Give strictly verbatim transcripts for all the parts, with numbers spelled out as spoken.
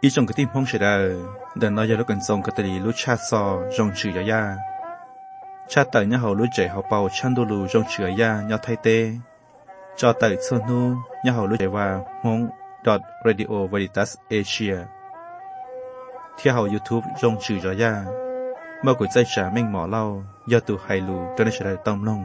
อีจงกติมองเฉดาเดินน้อยจะลุกกันทรงกตลีลุชาซอจงชื่อยายาชาติเนี่ยเขาลุใจเขาเป่าชันดูลูจงชื่อยายาไทยเตจอไต่ส่วนนู้เนี่ยเขาลุใจว่าฮง .radio veritas asia ที่เขา YouTube จงชื่อยายาเมื่อกุใจฉาเม่งหมอเล่ายอตูไฮลูจนได้เฉดาต้อมลง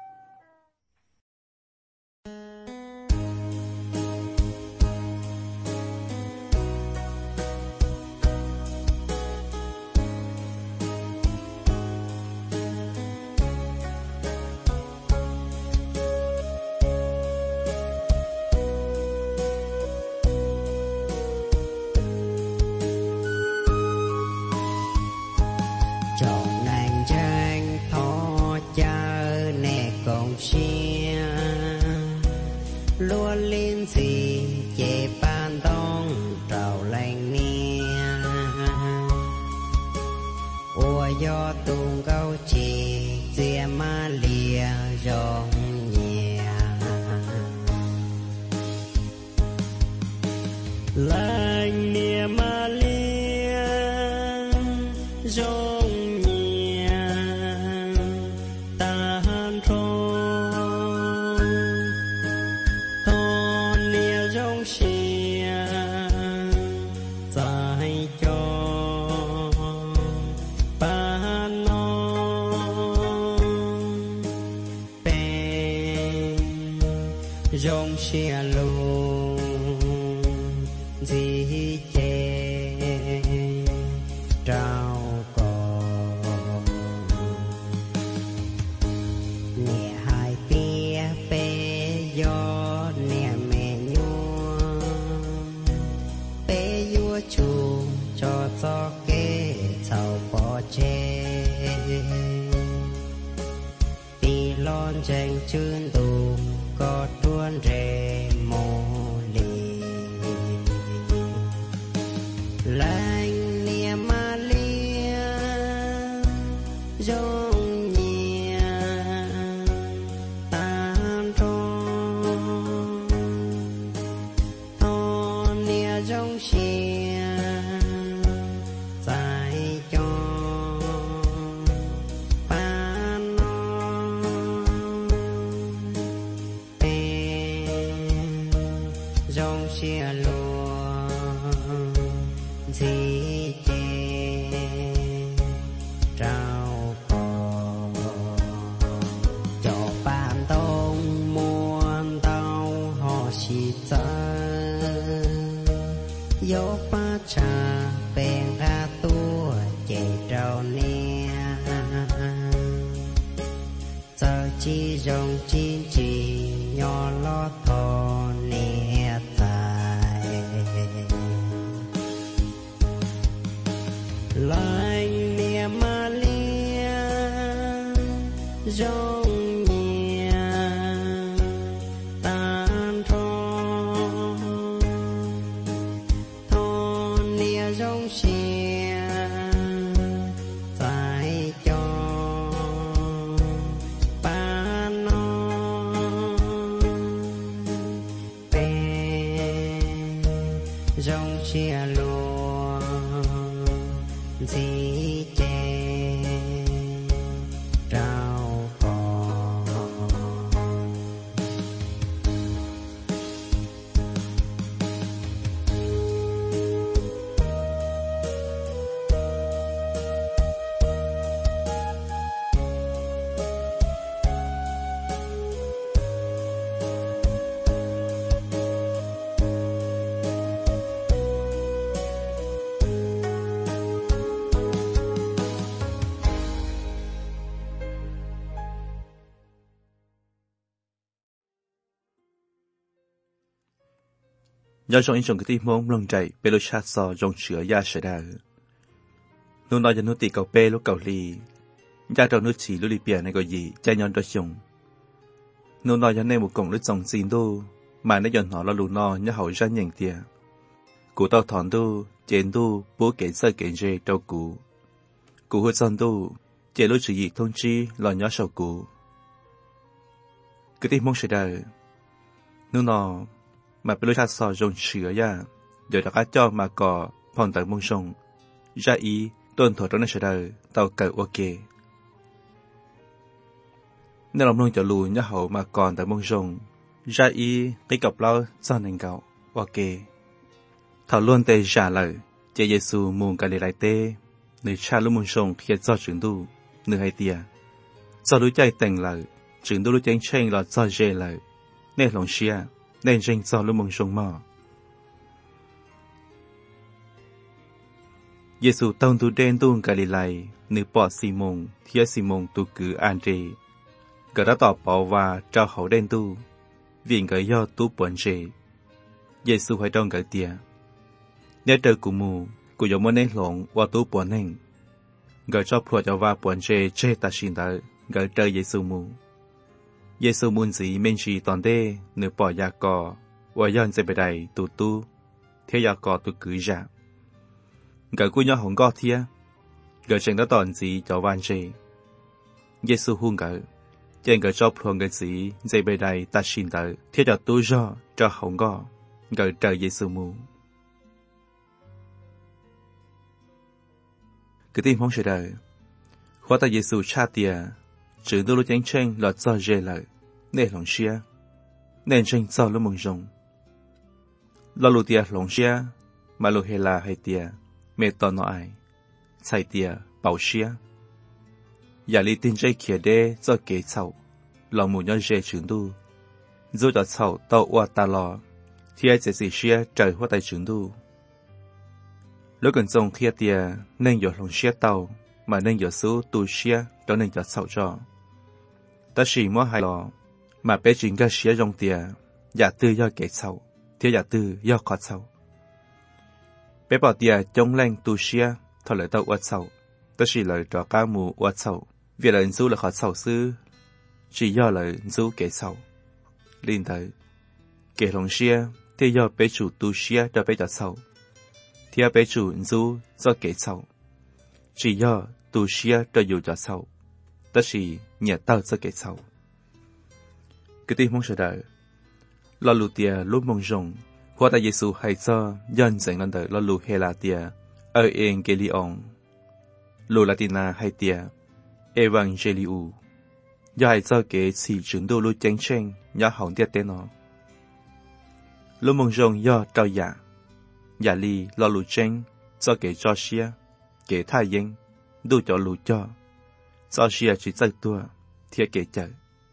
ยอดจงอินชงกติมงลงใจเปโลชาซอจงเฉือยาเฉดานูนอยยันนุติเกาเป้ลูกเกาหลียาดอกนุชีลุลิเปียในกอยีใจยอนดชงนูนอยยันในหมู่กงลุจงซีนดูมาในยอนหอละลูนอยะเหาจันอย่างเตียกูเต้าถอนดูเจนดูปูเกเซอร์เกนเจเต้ากูกูหัวซอนดูเจลุชียีทงจีหลอนยอชกูกติมงเฉดานูนอมาเป็นลูกชาติสอจงเฉือยาเดี๋ยวตะก้าจ้อมาก่อพ phong tới mông sông, ra ý tuân thủ trong nơi sở đời tàu cờ ok. Nên lòng nông cho lù nhá hậu mà còn tới mông sông, ra ý cái cặp lao do nền gạo ok. Thảo luôn tê trả lời, chế Giê-xu mùng cả lì lại tê, nơi cha lúc mông sông khi do trưởng tu, nơi hay tia. Do lũ chạy tình lời, trưởng tu lũ chánh tranh là do dê lời, nên lòng xia, nên tranh do lũ mông sông mò. Giê-xu tông tu đen tu cả lì lại, nơi bỏ xì mông, thía xì mông tu cứ an trì. Gỡ đã tỏ bỏ và trao hậu đen tu, vì gỡ do tu buồn trì. Giê-xu phải trong gỡ tia. Nếu trời cụ mù, cụ giống môn nên lộn qua tu buồn nên. Gỡ cho phùa cho va buồn trì chê ta xin tới, gỡ trời Giê-xu mù. Giê-xu mùn dĩ mình chỉ toàn đê, nếu bỏ gia cò, và dân sẽ bề đầy tu tu, thế gia cò tu cứ giả. Gỡ cụ nhỏ hổng gò thia, gỡ chẳng đã toàn dĩ cho van trì. Giê-xu hung gỡ, trên gỡ cho phùa gỡ dĩ dễ bề đầy ta xin tới, thế cho tu do cho hổng gò, gỡ trời Giê-xu mù. Cứ tin phong sẽ đời, hóa ta Giê-xu cha tìa, chữ đô lô chánh tranh là do dê lợi, nên lòng xia, nên tranh do lô mông rồng. Lo lô tìa lòng xia, mà lô hê la hay tìa, mê tò nó ai, chạy tìa, bảo xia. Giả lý tin dây khía đê do kế chậu, lòng mù nhớ dê chữ đô. Dù cho chậu tàu qua ta lò, thì ai sẽ gì xia trời hóa tay chữ đô. Lúc gần dòng khía tìa, nên dỗ lòng xia tàu, mà nên dỗ số tu xia, đó nên dỗ chậu cho. Ta chỉ mua hai lò, mà bé chính cái xía dòng tìa, giả tư do kế chậu, thì giả tư do khó chậu. Bé bảo tìa chống lên tu xia, thôi lời tàu qua chậu, ta chỉ lời trò ca mù qua chậu, vì lời dù là khó chậu sư, chỉ do lời dù kế chậu. Linh tới, kế lòng xia, thì do bé chủ tu xia cho bé cho chậu. Thì bé chủ dù do kế chậu, chỉ do tu xia cho dù cho chậu, ta chỉ nhẹ tao cho kế chậu. Cứ tin mong sợ đợi, lo lù tìa lúc mong rồng, hóa ta Giê-xu hay cho dân dành lần đời lo lù hê la tìa, ở Evangelion, lù Latina hay tìa, Evangeliu, do hay cho kế chỉ chứng đô lù chánh tranh, do hỏng tiết tế nó. Lúc mong rồng do trao giả, giả lì lo lù tranh, do kế cho xia, kế thai yên, đủ cho lù cho, do xia chỉ chạy tua, thiết kế chạy.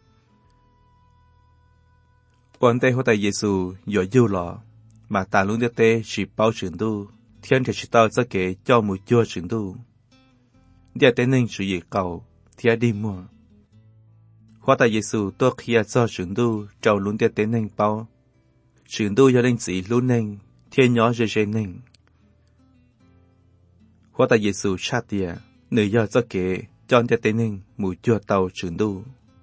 Quan tế hóa ta Giê-xu dỗ dư lọ, mà ta luôn tiết tế chỉ bao trưởng đu, thiên thể chỉ tao cho kế cho mùi chua trưởng đu. Địa tế nên chủ dị cầu, thiết đi mua. Hóa ta Giê-xu tốt khía cho trưởng đu, trao luôn tiết tế nên bao. Trưởng đu do nên chỉ luôn nên, thiên nhỏ dễ dễ nên. Hóa ta Giê-xu cha tìa, nữ do cho kế, cho tiết tế nên mùi chua tàu trưởng đu.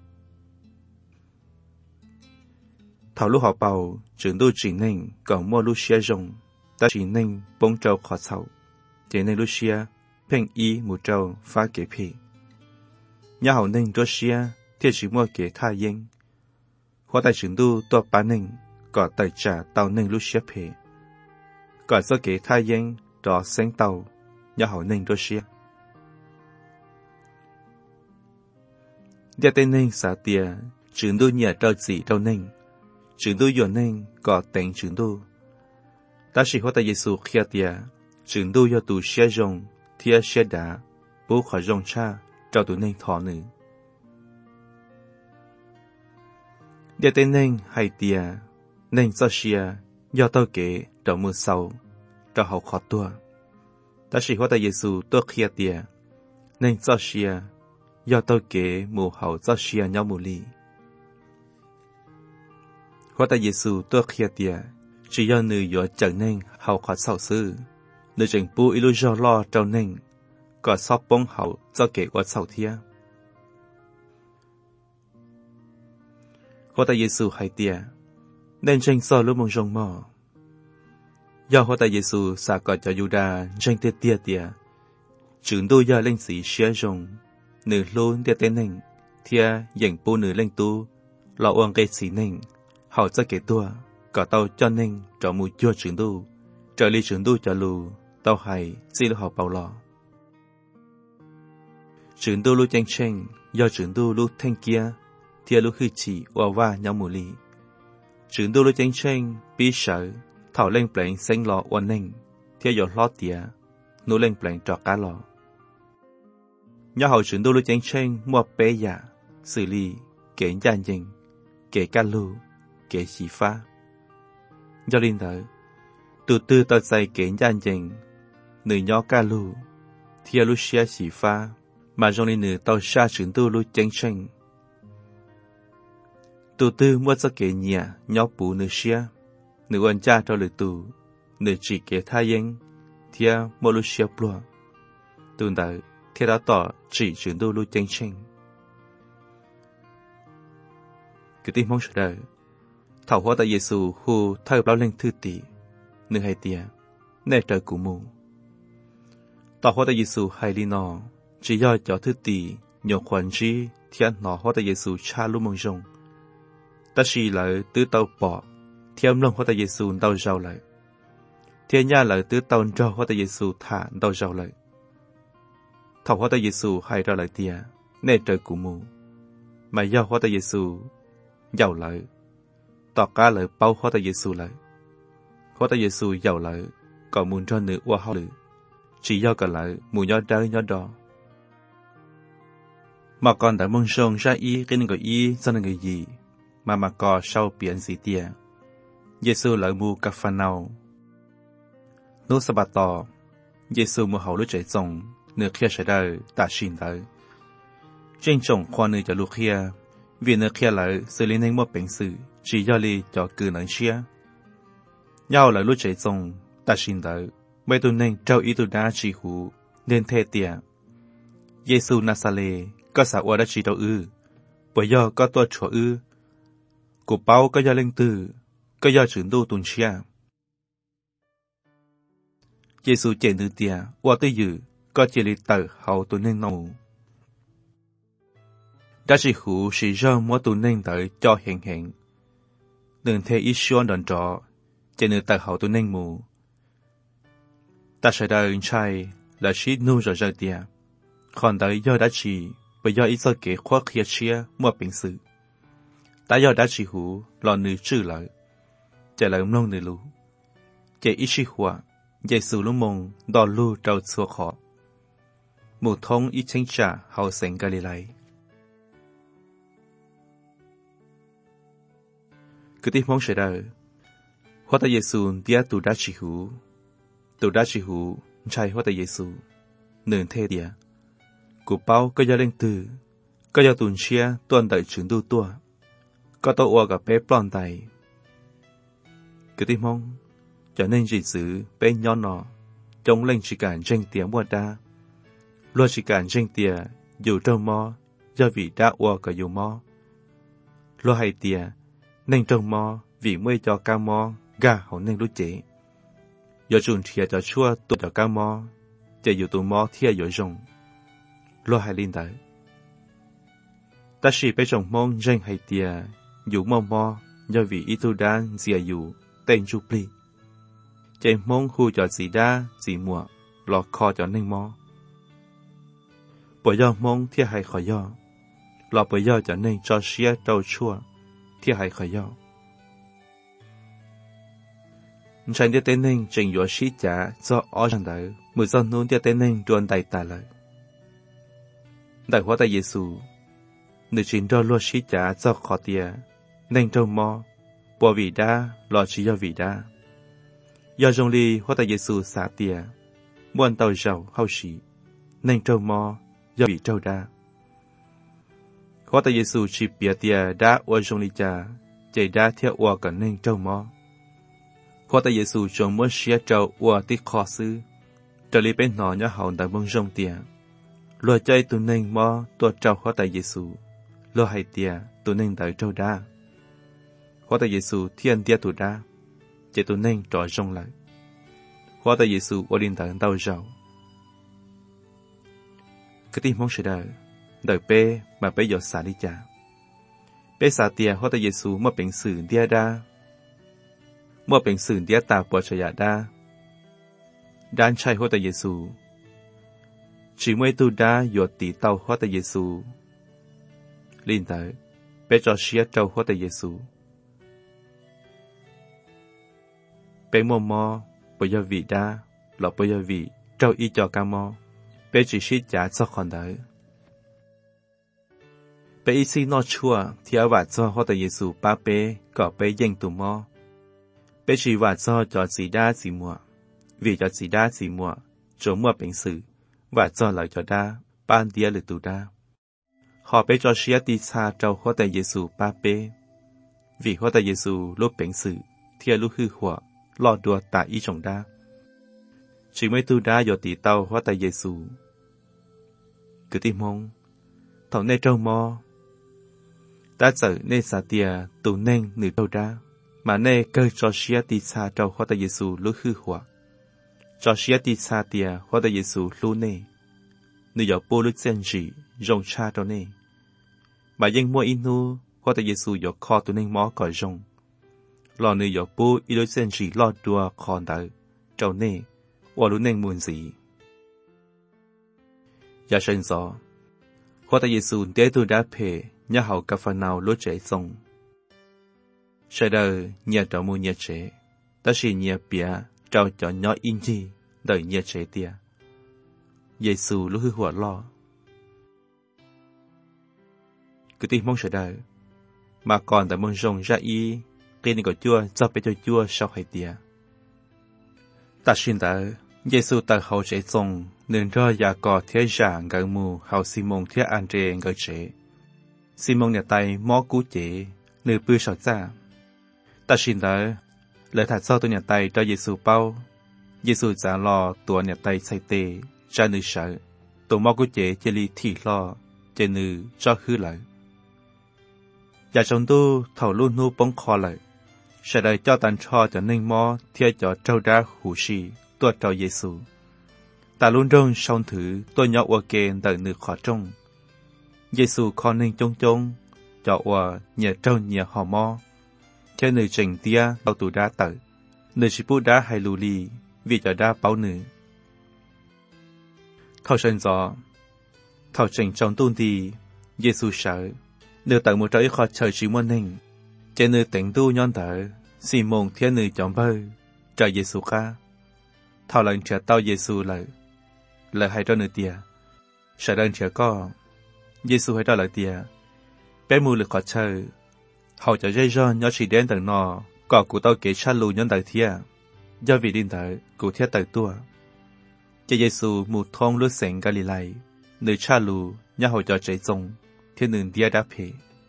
Thảo lúc họ bầu, trưởng đô chỉ nên còn mua lúc xia rồng, ta chỉ nên bông trâu khó sầu. Chỉ nên lúc xia, phèn y một trâu phá kế phì. Nhà hậu nên đô xia, thì chỉ mua kế tha yên. Hóa tại trưởng đô tòa bá nên, có tài trả tàu nên lúc xia phì. Có do kế tha yên, đó sáng tàu, nhà hậu nên đô xia. Địa tên nên xá tìa, trưởng đô nhà trâu chỉ trâu nên. Trưởng đô dồn nên có tên trưởng đô. Ta chỉ hóa ta Giê-xu khía tìa, trưởng đô do tù xia rồng, thia xia đá, bố khỏi rồng cha, cho tù nên thọ nữ. Địa tên nên hay tìa, nên do xia, do tao kế, trở mưa sâu, trở hậu khó tua. Ta chỉ hóa ta Giê-xu tốt khía tìa, nên do xia, do tao kế mù hậu do xia nhau mù lì. Hóa ta Giê-xu tốt khía tìa, chỉ do nữ dỗ chẳng nên hậu khó sầu sư. Nữ chẳng bù ý lưu do lo trao nên, có sóc bông hậu do kế quá sầu thia. Hóa ta Giê-xu hay tìa, nên tranh so lúc mong rong mò. Do hóa ta Giê-xu xa gọi cho Yuda tranh tê tìa tìa, trưởng đô do lên sĩ xế rong, nữ luôn tìa tế nên, thia dành bù nữ lên tu, lo uang gây xí nên, họ cho kế tua, có tàu cho nên trở mùi chua trưởng đu, trở lý trưởng đu cho lù, tàu hay chỉ là họ bảo lò trưởng tu lu tranh tranh do trưởng tu lu thanh kia thì lu khi chỉ và va nhau mù lì trưởng tu lu tranh tranh bị sợ thảo lên pleng xanh lò oan ninh thì do lót tía nô lên pleng trọ cá lò nhớ hậu trưởng tu lu tranh tranh mua bé giả xử lý kể gia đình kể cá lu kể chỉ pha do linh tới từ từ tao dạy kể gia đình nữ nhỏ cá lu thì lu xia chỉ pha mà trong này nữ tao xa trưởng tu lu tranh tranh từ từ mua cho kể nhà nhỏ bù nữ xia nữ quan cha cho lời tù nữ chỉ kể thay yên thì mua lu xia plua từ đó thì đã tỏ chỉ trưởng tu lu tranh tranh cứ tin mong sợ đời thảo hóa tại Giêsu hu thay báo lên thư tỷ nữ hay tia nè trời cụ mù tỏ hóa tại Giêsu hay li nọ chỉ do cho thư tỷ nhiều khoản chi thiên nọ hóa tại Giêsu cha lu mong rong ta chỉ lại tứ tàu bỏ thiên long hóa tại Giêsu đau giàu lại thiên nhà lại tứ tàu cho hóa tại Giêsu thả đau giàu lại thảo hóa tại Giêsu hay ra lại tia nè trời cụ mù mà do hóa tại Giêsu giàu lại tỏ cả lời bao hóa tại Giêsu lại hóa tại Giêsu giàu lại còn muốn cho nữ qua họ lử chỉ do cả lại muốn nhớ đời nhớ đỏ mà còn đã mong sông ra ý cái nên gọi ý cho nên người gì mà mà có sau biển gì tia Giêsu lại mua cà phê nào nô sa bà tỏ Giêsu mua hậu lúc chạy rồng nửa kia sẽ đời đã xin tới trên trồng khoa nơi cho lúc kia vì nửa kia lại xử lý nên một bệnh sự chỉ do li cho cử nợ chia nhau là lúc chạy rồng đã xin tới mấy tuần nên trao ý tôi đã chỉ hú nên thề tiệt Giêsu Nazareth có sao ở đã chỉ đâu ư bởi do có tôi chúa ư của bao có do linh tử có do trưởng tu tuần chia Giêsu chạy từ tiệt qua tới dự có chỉ li tử hậu tuần nên nấu đã chỉ hú chỉ do mỗi tuần nên tới cho hiện hiện đừng theo ý xuân đòn trọ chạy từ tử hậu tuần nên mù ta sẽ đời trai là chỉ nu rồi rồi tiệt còn tới do đã chỉ bởi do ý do kế khoa khía chia mua bệnh sự ta do đã chỉ hú lò nữ trừ lại chạy lại ông nữ lú chạy ý chí hòa chạy sự lúc mông đò lưu trâu xua khó một thông ý chính trả hậu sinh Galilee cứ tiếp mong sẽ đời hóa ta Giêsu bia tu đã chỉ hú tu đã chỉ hú trai hóa ta Giêsu nương thê địa của bao có gia linh tử có gia tuần chia tuần đại trưởng tu tua có tàu qua gặp bé plon tay cứ tiếp mong cho nên chỉ giữ bé nhỏ nọ chống lên chỉ cả tranh tiếng mua đa luôn chỉ cả tranh tiền dù trong mò do vì đã qua cả dù mò luôn hay tiền nên trong mò vì mới cho cao mò gà họ nên lúc chế do chuẩn thiệt cho chua tụt cho cao mò chỉ dù tụi mò thiệt dội rồng lo hay linh tới ta chỉ bé trồng mong danh hay tia dù mò mò do vì ít tu đan dìa dù tên chu pli chạy mong khu cho gì đa gì mùa lọ kho cho nên mò bởi do mong thiệt hay khỏi do lọ bởi do cho nên cho xía trâu chua thiệt hay khỏi do chẳng biết tên nên trình dọa sĩ trả do ở trong đời mười do nôn thiệt tên nên truân đầy tà lợi đại hóa tại Giêsu nữ chính do lo sĩ trả do khó tia nên trâu mò bỏ vì đa lo chỉ do vì đa do trong ly hóa tại Giêsu xả tia muôn tàu giàu hao sĩ nên trâu mò do vì trâu đa hóa tại Giêsu chỉ bịa tia đa ở trong ly trà chạy đa theo ở cả nên trâu mò hóa tại Giêsu trong mỗi xía trâu ở tí khó sư trở lý bên nó nhớ hậu tại mông rong tia lo chơi tụi nên mò tua trâu hóa tại Giêsu lo hay tia tụi nên tại trâu đa hóa tại Giêsu thiên tia tụi đa chỉ tụi nên trò rong lại hóa tại Giêsu ở điện tại đau giàu cái tim mong sẽ đời đời bé mà bé giờ xả đi cha bé xả tia hóa tại Giêsu mà bệnh sử tia đa mà bệnh sử tia tà bỏ chạy đa đan trai hoa tại Giêsu chỉ mấy tu đá dọt tỷ tàu hoa tại Giêsu liên tới bé cho xía trâu hoa tại Giêsu bé mò mò bây giờ vị đá lọ bây giờ vị trâu y cho ca mò bé chỉ xí trả cho con đấy bé y xí nó chua thì ở vạt cho hoa tại Giêsu ba bé có bé danh tù mò bé chỉ vạt cho cho chỉ đá chỉ mua vì cho chỉ đá chỉ mua chỗ mua bệnh sử và cho lại cho đá ban dia lử tù đá họ bé cho xía đi xa trâu hoa tại Giêsu ba bé vì hoa tại Giêsu lúc bệnh sử thì lúc hư hỏa lo đùa tại ý trong đá chỉ mấy tu đá do tỷ tàu hoa tại Giêsu cứ tìm mong thầu nê trâu mò đã trở nê xà tia tù nên nửa trâu đá mà nê cơ cho xía đi xa trâu hoa tại Giêsu lúc hư hỏa cho xía đi xa tia hoa tại Giêsu lúc nê nửa dạo bố lúc chân gì rong cha cho nê mà dân mua inu hoa tại Giêsu dạo kho tù nên mó còi rong lo nửa dạo bố ý lúc chân gì lo đùa khòn đỡ trâu nê và lúc nên muốn gì giờ sinh gió hoa tại Giêsu để tôi đã phê nhà hậu cà phê nào lúc trẻ xong sau đó nhà trò mua nhà trẻ ta chỉ nhà bia trao cho nhỏ in chi đợi nhà trẻ tia Giêsu lúc hư hỏa lo cứ tin mong sau đó mà còn tại mong rong ra y cái này có chua cho bé cho chua sau hai tia ta xin ta Giêsu tại hậu trẻ xong nên cho nhà có thế giả ngờ mù hậu Simon thế Andre ngờ trẻ Simon nhà tay mó cú chế nửa bươi sọt ra ta xin ta lời thật sau tôi nhà tay cho Giêsu bao Giêsu giả lo tua nhà tay say tê ra nửa sợ tôi mó cú chế chơi li thị lo chơi nửa cho hư lại nhà chồng tu thầu luôn nu bóng kho lại sẽ đợi cho tàn cho cho nên mó theo cho trâu đá hủ xì tôi trâu Giêsu ta luôn rong xong thử tôi nhỏ qua kênh đợi nửa khó trông Giêsu khó nên trông trông cho qua nhà trâu nhà họ mò theo nửa trình tia bao tù đá tử nửa chỉ bút đá hay lù lì vì cho đá bao nửa thảo sinh gió thảo trình trong tôn thì Giêsu sợ nửa tận một trái khó trời chỉ muốn hình trên nửa tỉnh tu nhon tờ Simon theo nửa chọn bơi trời Giêsu ca thảo lần trẻ tao Giêsu lại lời hay cho nửa tia sợ đơn trẻ có Giêsu hay cho lời tia bé mù lực khó chơi hậu cho dây do nhỏ chỉ đến tầng nọ có cụ tao kể cha lù nhân tờ thia do vì điên tờ cụ thiết tờ tua cho Giêsu mù thông lướt sảnh Galilee nơi cha lù nhỏ hậu cho chạy rồng thiên nương tia đáp hệ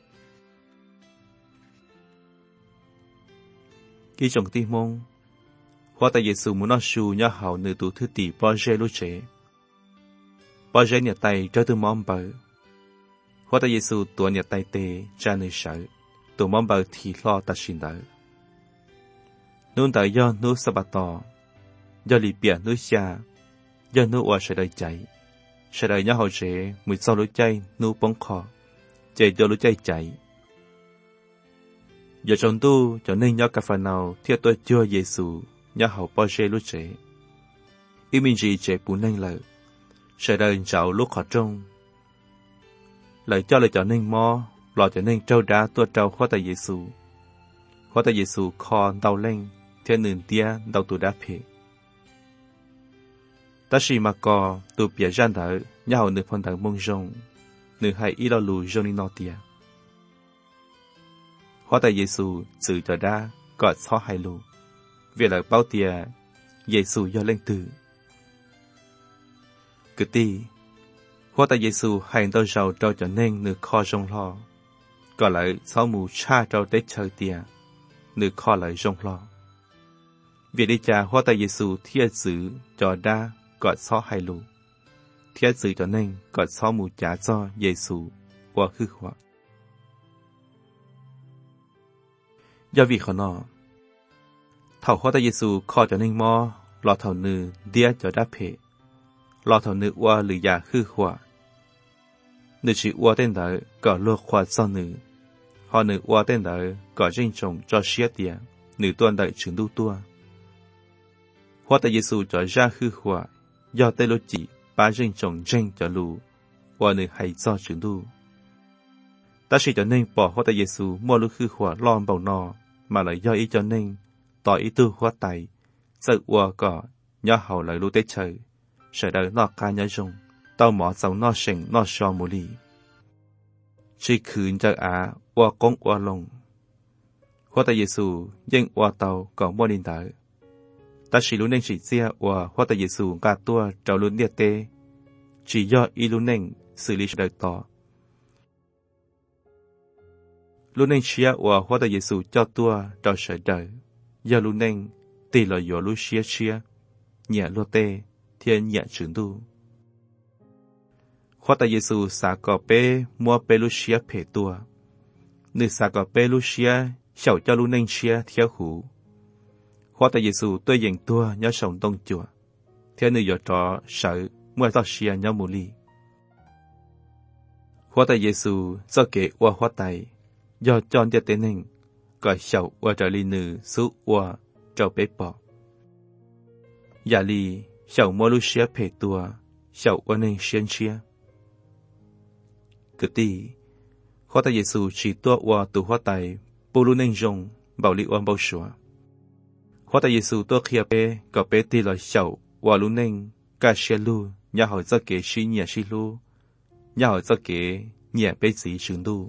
khi chồng tim mông hoa tại Giêsu muốn nói su nhỏ hậu nơi tụ thứ tỷ bao giờ lúc trẻ bao giờ nhà tay cho tôi mong bờ hoa tại Giêsu tuổi nhà tay tê cha nơi sợ tôi mong bờ thì lo ta xin đỡ nôn tại do nước sa bát tò do lì biển nước xa do nước oa sẽ đợi chạy sẽ đợi nhau hậu trẻ mười sau lối chay nước bóng kho chạy cho lối chay chạy giờ trong tu cho nên nhau cà phê nào thiết tôi chưa Giêsu nhau hậu bao giờ lối trẻ ý mình gì trẻ bún nên lời sẽ đợi cháu lúc họ trông lời cho lời cho nên mò lọ cho nên trâu đá tua trâu hoa tại Giêsu hoa tại Giêsu kho đau lên thiên nương tia đau tụ đá phê ta chỉ mà có tụ bịa gian thở nhau nửa phần thằng mông rong nửa hai ít lo lù rong nọ tia hoa tại Giêsu giữ cho đá gọt xó hai lù việc là bao tia Giêsu do lên từ cứ ti hoa tại Giêsu hành đôi giàu trâu cho nên nửa kho rong lo còn lại sáu mù cha trâu để chơi tia nửa kho lại rong lo việc đi cha hoa tại Giêsu thiết giữ cho đa gọt xó hai lù thiết giữ cho nên gọt xó mù trả cho Giêsu qua hư hóa do vì khó nọ thảo hoa tại Giêsu kho cho nên mò lọ thảo nư đĩa cho đá phê lọ thảo nư qua lử già hư hóa nữ chỉ qua tên đó có lô khoa cho nữ họ nữ qua tên đó có riêng chồng cho xía tiền nữ tuân đợi chứng đu tua hoa tại Giêsu cho ra hư hòa do tây lô chỉ ba rinh trồng rinh cho lù và nơi hay do trường đu ta chỉ cho nên bỏ hoa tại Giêsu mua lũ hư hòa lon bầu nò mà lại do ý cho nên tỏ ý tư hoa tài sự qua cỏ nhớ hậu lại lũ tết trời sợ đời nọ ca nhớ rung tao mỏ dầu nọ sình nọ so mù lì chỉคืน cho á qua con qua lông hoa tại Giêsu dân qua tàu có mua điện tử ta chỉ luôn nên chỉ chia và hoa tại Giêsu cả tua trào luôn địa tê chỉ do ý luôn nên xử lý đời tỏ luôn nên chia và hoa tại Giêsu cho tua trào sở đời do luôn nên tỷ lệ do luôn chia chia nhẹ luôn tê thiên nhẹ trưởng tu hoa tại Giêsu xả cỏ bê mua bê luôn chia phê tua nữ xả cỏ bê luôn chia xảo cho luôn nên chia theo hủ hoa tại Giêsu tôi dành tua nhớ sống đông chùa theo nữ giờ trọ sợ mua tao xia nhớ mù li hoa tại Giêsu do kể qua hoa tại do chọn địa tên nên gọi xảo qua trở li nữ số qua trâu bế bỏ giả li xảo mua lu xia phê tua xảo qua nên xiên xia cứ tí hoa tại Giêsu chỉ tua qua từ hoa tại bù lu nên rong bảo li oan bảo sủa hoa tại Giêsu tua kia bê có bê tì là xảo qua lu nên cả xia lu nhà họ cho kế suy nhẹ suy lu nhà họ cho kế nhẹ bê gì trường lu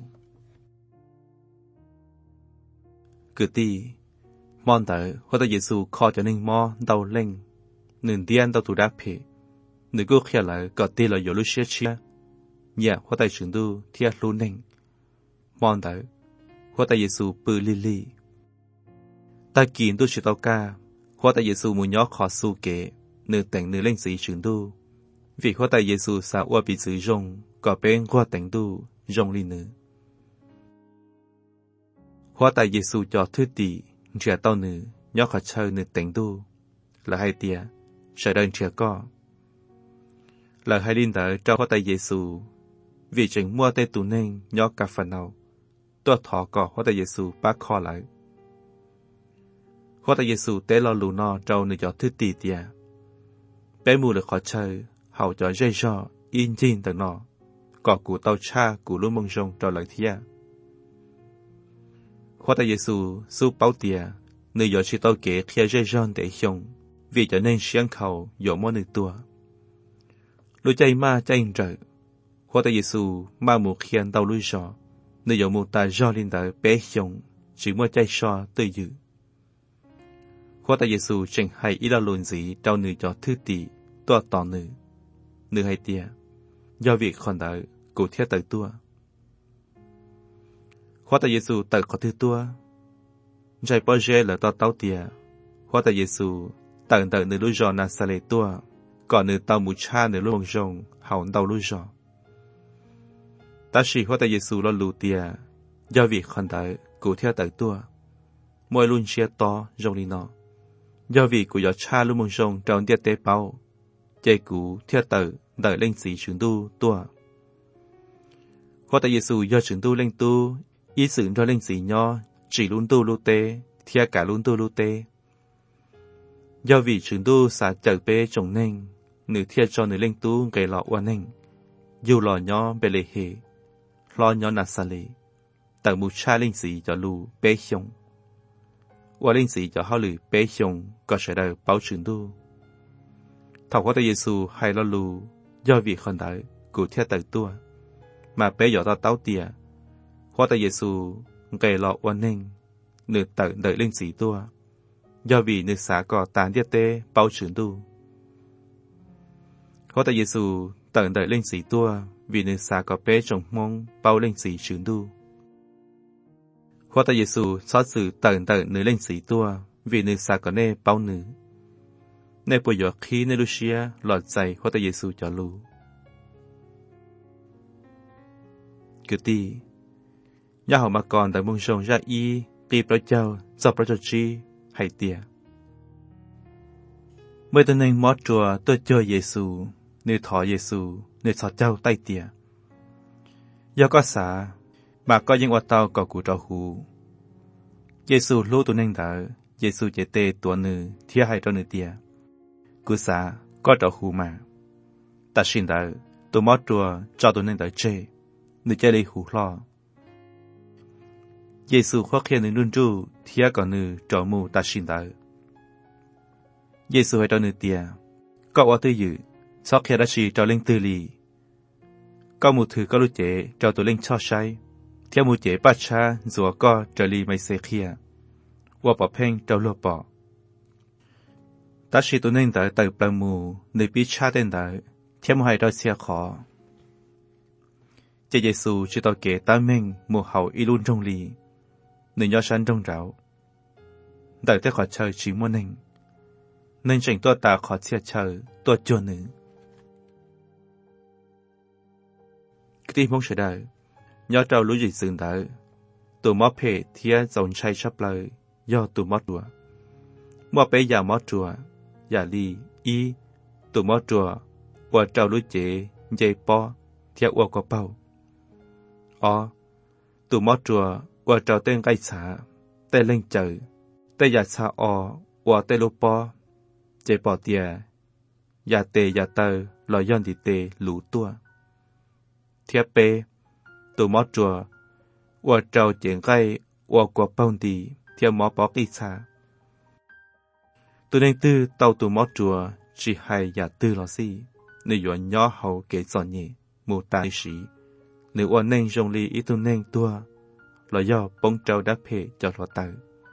cứ tí mòn tới hoa tại Giêsu khó cho nên mò đau lên nền điên đau tụ đáp phê nửa cô kia lại có tì là lu xia chia nhẹ hoa tại trường lu thiệt lu nên mòn tới hoa tại Giêsu bự li li ta kiến tu chỉ tao ca hoa tại Giêsu muốn nhớ khó su kế nửa tỉnh nửa lên sĩ trường tu vì hoa tại Giêsu sa qua bị sử dụng có bên qua tỉnh tu dùng li nữ hoa tại Giêsu cho thứ tỷ trẻ tao nữ nhớ khó chơi nửa tỉnh tu là hai tia sợ đơn trẻ co là hai linh tử cho hoa tại Giêsu vì chừng mua tê tu nên nhớ cả phần nào tôi thọ có hoa tại Giêsu bác kho lại hoa tại Giêsu tế lo lù no trâu nửa cho thứ tỷ tia bé mù được khó chơi hậu cho dây do in tin tận nọ có cụ tàu cha cụ luôn mong rong trâu lại thia hoa tại Giêsu su bao tia nửa giờ chỉ tàu kế kia dây do để xong vì cho nên xiang khẩu dỗ món nửa tua lối chạy ma chạy trời hoa tại Giêsu ma mù khiên tàu lối gió nửa giờ mù ta do linh tới bé xong chỉ mua chạy so từ dự hoa tại Giêsu chẳng hay ý là lồn gì trao nửa cho thứ tỷ tua tỏ nửa nửa hay tia do việc còn đợi cụ thiết tới tua hoa tại Giêsu tới có thứ tua chạy bao giờ là to tao tia hoa tại Giêsu tận tận nửa lối gió na sa lê tua còn nửa tàu mù cha nửa lối mông rong hậu tàu lối gió ta chỉ hoa tại Giêsu lo lù tia do việc còn đợi cụ thiết tới tua mỗi luôn chia to rong đi nọ do vì của gió cha luôn mong rong trong tiết tế bao chạy cú theo tử đợi lên sĩ trường tu tua hoa tại Giêsu do trường tu lên tu ý sự cho lên sĩ nho chỉ luôn tu lưu tê theo cả luôn tu lưu tê do vì trường tu xả chở bê trồng nên nửa theo cho nửa lên tu gây lọ oan nên dù lò nho bê lệ hệ lo nho nà xa lệ tờ mù cha lên sĩ cho lù bê xong và linh sĩ cho họ lử bé xong có sẽ đời bảo trường tu thảo hoa tại Giêsu hay lo lù do việc còn đợi cụ theo tới tua mà bé nhỏ ta táo tìa hoa tại Giêsu gây lọ oan ninh nửa tự đợi linh sĩ tua do vì nửa xã có tàn địa tê bảo trường tu hoa tại Giêsu tự đợi linh sĩ tua vì nửa xã có bé trồng mong bảo linh sĩ trường tu hoa tại Giêsu xót sự tận tận nửa lên sĩ tua vì nửa xa có nê bao nửa nê bồi dọ khi nê Lucia lọt dày hoa tại Giêsu cho lù cứ tí nhà họ mà còn tại mông rồng ra y kỳ pro châu do pro châu chi hay tìa mới tên nên mót chùa tôi chơi Giêsu nửa thọ Giêsu nửa thọ châu tay tìa do có xã mà có những hoạt tàu có cụ trò hù Giêsu lưu tụ nên đỡ Giêsu chế tê tùa nữ thia hay cho nữ tìa cứ xa có trò hù mà ta xin đợi tôi mót chùa cho tôi nên đợi chê nữ chơi đi hù lo Giê-xu khó khen nữ nôn tru thía còn nữ trò mù ta xin đợi Giê-xu hay cho nữ tìa có ở tư dự sau khi đã chỉ cho linh tư lì có một thứ có lúc chế cho tôi linh cho sai theo một chế bát cha rùa có trở lì mấy xe kia và bỏ phênh cho lô bỏ ta chỉ tôi nên đợi từ bờ mù nơi biết cha tên đợi theo một hai đôi xe khó Cha Giê-xu chỉ tao kể ta mình một hậu y luôn trong lì nơi nhỏ sẵn trong ráo đợi tới khỏi chơi chỉ muốn nên nên chỉnh tôi ta khỏi xe chơi tôi chưa nữa cái tim không sẽ đợi nhớ trâu lũ gì dừng đợi tụi mót phê thía dòng chay sắp lời do tụi mót chùa mót bé già mót chùa già ly y tụi mót chùa và trâu lũ chế dây po thía ua có bao ó tụi mót chùa và trâu tên gai xả tên lên trời tên già xa o và tên lô po dây po tìa già tê già tơ lò yon đi tê lũ tua thía bê tụi mót chùa và trâu chuyện gai và quả bông đi theo mót bó cây xa tụi nên tư tàu tụi mót chùa chỉ hay giả tư lò xì nếu dọa nhỏ hậu kể giòn nhẹ mù tài sĩ nếu ổn nên rong ly ý tụi nên tua là do bông trâu đá phê cho lọ tờ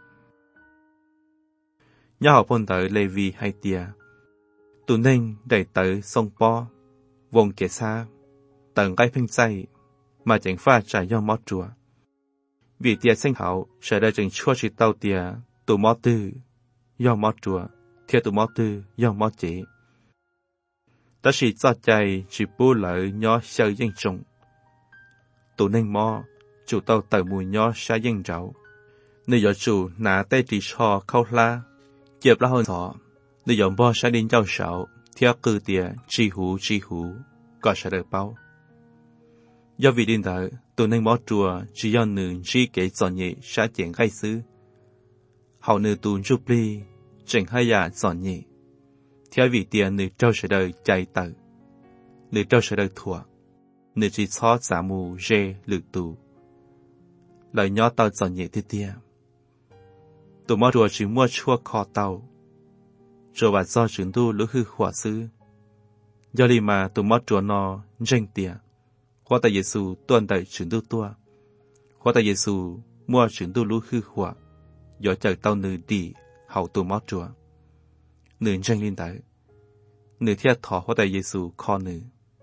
nhỏ hậu bông tờ lê vi hay tìa tụi nên đẩy tờ sông po vùng kể xa tầng gai phênh say mà chẳng pha trải do mót chùa vì tìa sinh hậu sẽ đã chẳng chua chỉ tàu tìa tụi mót tư do mót chùa theo tụi mót tư do mót chế ta chỉ cho chạy chỉ bù lợi nhỏ sơ dân trùng tụi nên mò chủ tàu tờ mùi nhỏ xa dân rau nơi giờ chủ nã tay chỉ cho khâu la chếp lá hơn thọ nơi giờ bò sẽ đến giao sạo theo cư tìa chi hú chi hú có sẽ được bao do vì điên đợi tụi nên mót chùa chỉ do nữ chỉ kể giòn nhẹ sẽ chuyện gai xứ hậu nữ tụi giúp ly chỉnh hai giả giòn nhẹ theo vì tiền nữ trâu sẽ đời chạy tờ nữ trâu sẽ đời thua nữ chỉ xót giả mù rê lực tù lời nhỏ tàu giòn nhẹ tiết tia tụi mót chùa chỉ mua chua kho tàu rồi và do chứng tu lũ hư hỏa sư do đi mà tụi mót chùa nó danh tiền hóa tại Giê-xu tuân tại chứng tu tua hóa tại Giê-xu mua chứng tu lũ hư hỏa do chờ tàu nữ đi hậu tụi mót chùa nữ danh linh tới nữ thiết thọ hóa tại Giê-xu kho nữ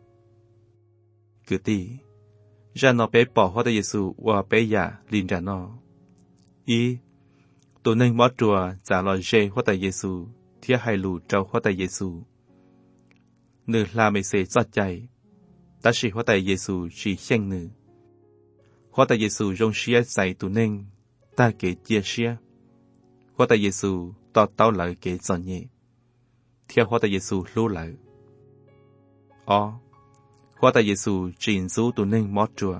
cứ tì ra nó bé bỏ hóa tại Giê-xu và bé già linh ra nó ý tụi nên mót chùa giả lò dê hóa tại Giê-xu thiết hai lù trâu hóa tại Giê-xu nữ là mấy xe giọt chạy ta chỉ hóa tại Giê-xu chỉ khen nữ hóa tại Giê-xu rong xia dạy tụi nên ta kể chia xia hóa tại Giê-xu tỏ tao lại kể giòn nhẹ theo hóa tại Giê-xu lưu lại ó hóa tại Giê-xu trình rú tụi nên mót chùa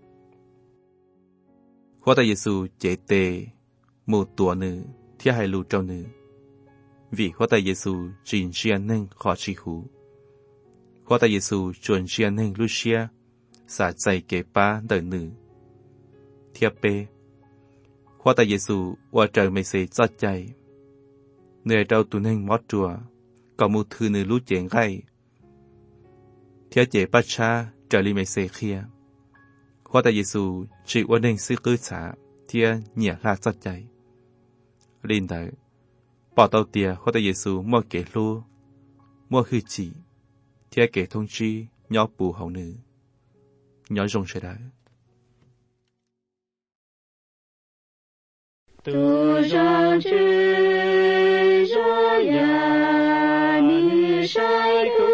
hóa tại Giê-xu chế tề một tuổi nữ theo hai lù trâu nữ vì hóa tại Giê-xu trình xia nên khó chi hú hóa tại Giê-xu chuẩn xia nên lưu xia xả dạy kể ba đời nữ theo bê hóa tại Giê-xu và trời mày sẽ cho chạy nơi đâu tụi nên mót chùa có một thứ nữ lũ chuyện gai theo chế bát cha trở li mày sẽ kia hóa tại Giê-xu chỉ ổn định sự cư xả theo nhẹ là cho chạy linh tới bỏ tàu tìa hóa tại Giê-xu mua kể lưu mua hư chỉ theo kể thông chi nhỏ bù hậu nữ nhỏ rong sẽ đợi tu rằng chữ cho ya ni sai tu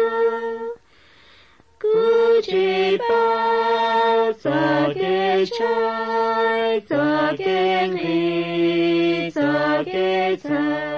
cứ chỉ bao giờ cái trái giờ cái đi giờ cái trái